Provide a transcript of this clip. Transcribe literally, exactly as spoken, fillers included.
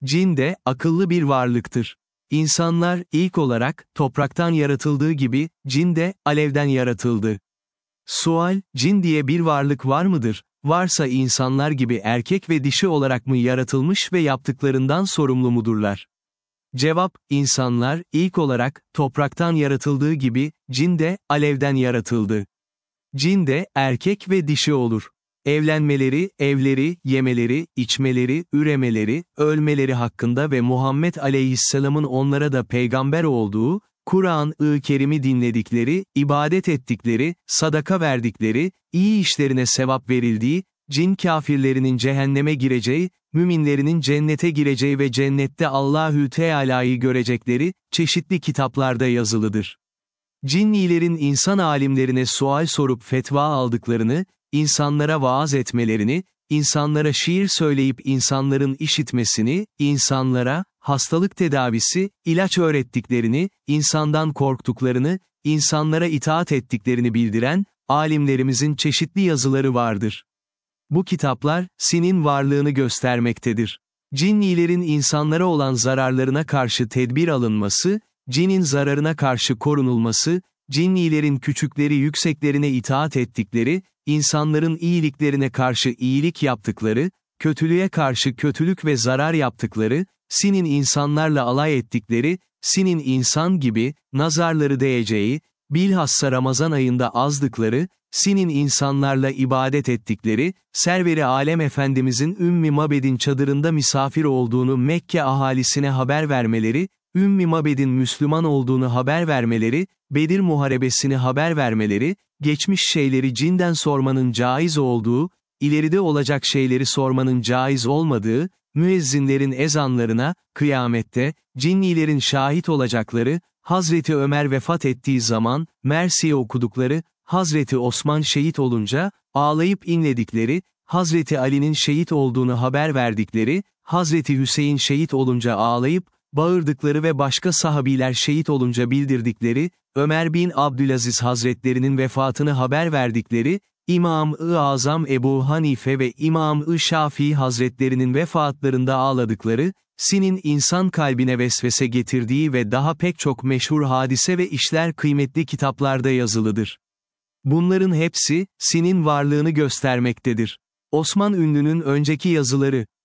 Cin de, akıllı bir varlıktır. İnsanlar, ilk olarak, topraktan yaratıldığı gibi, cin de, alevden yaratıldı. Sual, cin diye bir varlık var mıdır? Varsa insanlar gibi erkek ve dişi olarak mı yaratılmış ve yaptıklarından sorumlu mudurlar? Cevap, insanlar, ilk olarak, topraktan yaratıldığı gibi, cin de, alevden yaratıldı. Cin de, erkek ve dişi olur. Evlenmeleri, evleri, yemeleri, içmeleri, üremeleri, ölmeleri hakkında ve Muhammed Aleyhisselam'ın onlara da peygamber olduğu, Kur'an-ı Kerim'i dinledikleri, ibadet ettikleri, sadaka verdikleri, iyi işlerine sevap verildiği, cin kafirlerinin cehenneme gireceği, müminlerinin cennete gireceği ve cennette Allahü Teala'yı görecekleri, çeşitli kitaplarda yazılıdır. Cinnilerin insan alimlerine sual sorup fetva aldıklarını, insanlara vaaz etmelerini, insanlara şiir söyleyip insanların işitmesini, insanlara, hastalık tedavisi, ilaç öğrettiklerini, insandan korktuklarını, insanlara itaat ettiklerini bildiren, alimlerimizin çeşitli yazıları vardır. Bu kitaplar, sinin varlığını göstermektedir. Cinnilerin insanlara olan zararlarına karşı tedbir alınması, cinin zararına karşı korunulması, cinnilerin küçükleri yükseklerine itaat ettikleri, insanların iyiliklerine karşı iyilik yaptıkları, kötülüğe karşı kötülük ve zarar yaptıkları, sinin insanlarla alay ettikleri, sinin insan gibi, nazarları değeceği, bilhassa Ramazan ayında azdıkları, sinin insanlarla ibadet ettikleri, Server-i Alem Efendimizin Ümmü Mabed'in çadırında misafir olduğunu Mekke ahalisine haber vermeleri, Ümmü Mabed'in Müslüman olduğunu haber vermeleri, Bedir Muharebesini haber vermeleri, geçmiş şeyleri cinden sormanın caiz olduğu, ileride olacak şeyleri sormanın caiz olmadığı, müezzinlerin ezanlarına, kıyamette, cinnilerin şahit olacakları, Hazreti Ömer vefat ettiği zaman, Mersi'ye okudukları, Hazreti Osman şehit olunca, ağlayıp inledikleri, Hazreti Ali'nin şehit olduğunu haber verdikleri, Hazreti Hüseyin şehit olunca ağlayıp, bağırdıkları ve başka sahabiler şehit olunca bildirdikleri, Ömer bin Abdülaziz Hazretlerinin vefatını haber verdikleri, İmam-ı Azam Ebu Hanife ve İmam-ı Şafii Hazretlerinin vefatlarında ağladıkları, sinin insan kalbine vesvese getirdiği ve daha pek çok meşhur hadise ve işler kıymetli kitaplarda yazılıdır. Bunların hepsi, sinin varlığını göstermektedir. Osman Ünlü'nün önceki yazıları,